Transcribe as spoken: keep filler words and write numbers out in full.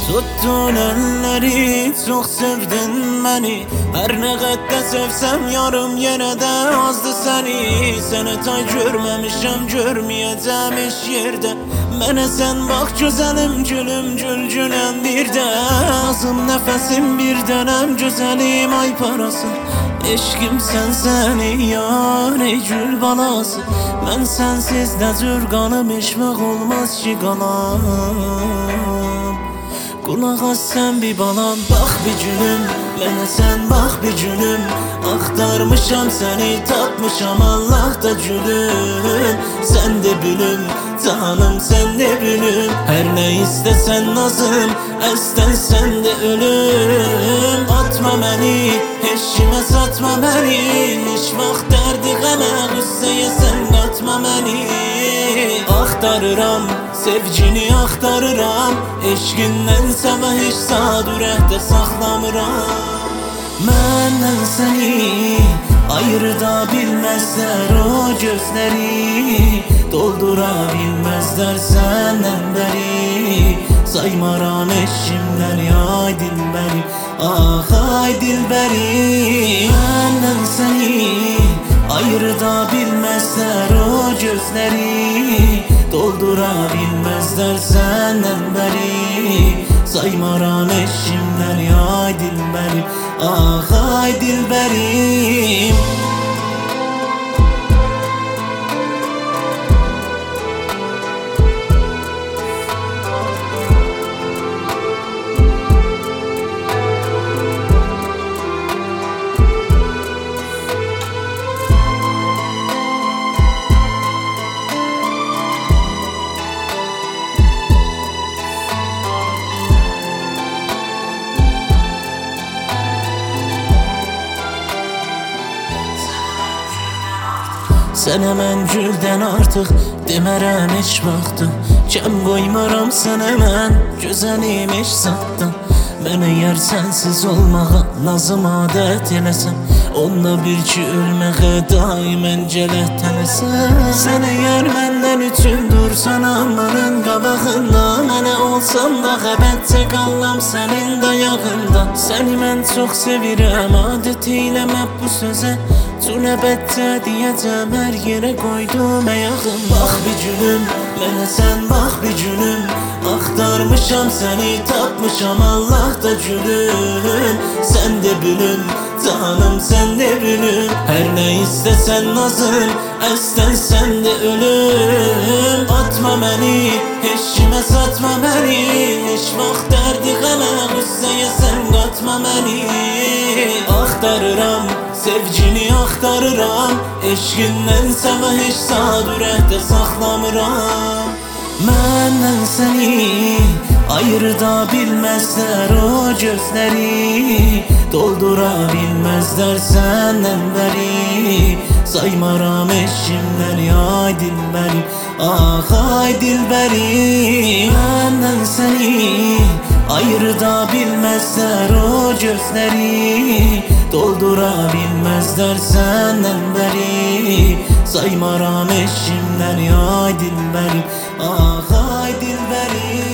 Tuttun elleri, çok sevdin beni. Her ne kadar sevsem yarım yine de azdı seni. Seni tay görmemişim, görmeyeceğim hiç yerde. Mene sen bak güzelim, gülüm gül gülüm bir de. Ağzım nefesim bir dönem, güzelim ay parası. Eşkim sen seni yar ey gül balası. Ben sensiz de zürganım, işmek olmaz ki qalam. Kulak as sen bir balam, bak bir gülüm. Mənə sen bak bir gülüm. Axtarmışam seni, tapmışam Allah da gülüm. Sen de bülüm, canım sen de bülüm. Her ne istesen nazım, əstən sen de ölüm. Atma beni, eşime satma beni. Hiç vaxt derdi qəmə, qüssəyə sen qatma beni. Axtarıram, sevgini axtarıram. Eşqindən sevə heç sadürətdə saxlamıram. Məndən səni ayırda bilməzlər o gözləri. Doldura bilməzlər səndən bəri. Saymaram eşimləri ay dilbəri, ah ay dilbəri. Məndən səni ayırda bilməzlər o gözləri. Doldura bilməzlər səndən bəri. Saymaram eşimləri ay dilbəri, ah ay dilbərim. Sənə mən güldən artıq demərəm heç vaxtı. Kəm qoymaram sənə mən, gözəlim heç satdan. Mən əgər sənsiz olmağa lazım adət eləsəm, onunla bir ki ölməyə daimən cələt eləsəm. Sən əgər məndən üçün dursan amanın qabağında, mənə olsan da qəbətcə qallam sənin dayağında. Səni mən çox sevirəm, adət eyləmə bu sözə. Cünəbətcə deyəcəm, hər yerə qoydum ayağım. Bax bir gülüm, mənə sən bax bir gülüm. Axtarmışam səni, tapmışam Allah da gülüm. Sən də bülüm, canım sən də bülüm. Hər nə istəsən nazım, əstən sən də ölüm. Atma məni, heç kimə satma məni. Heç vaxt dərdi qəmə, qüssəyə sən qatma məni. Axtarıram, sevgini axtarıram. Eşqindən sevə heç sadürətdə saxlamıram. Məndən səni ayırda bilməzlər o gözləri. Doldura bilməzlər səndən bəri. Saymaram eşimləri ay dilbəri, ah ay dilbəri. Məndən səni ayırda bilməzlər o gözləri. Doldura bilməzlər səndən bəri. Saymaram eşimləri ay dilbəri, ah ay dilbəri.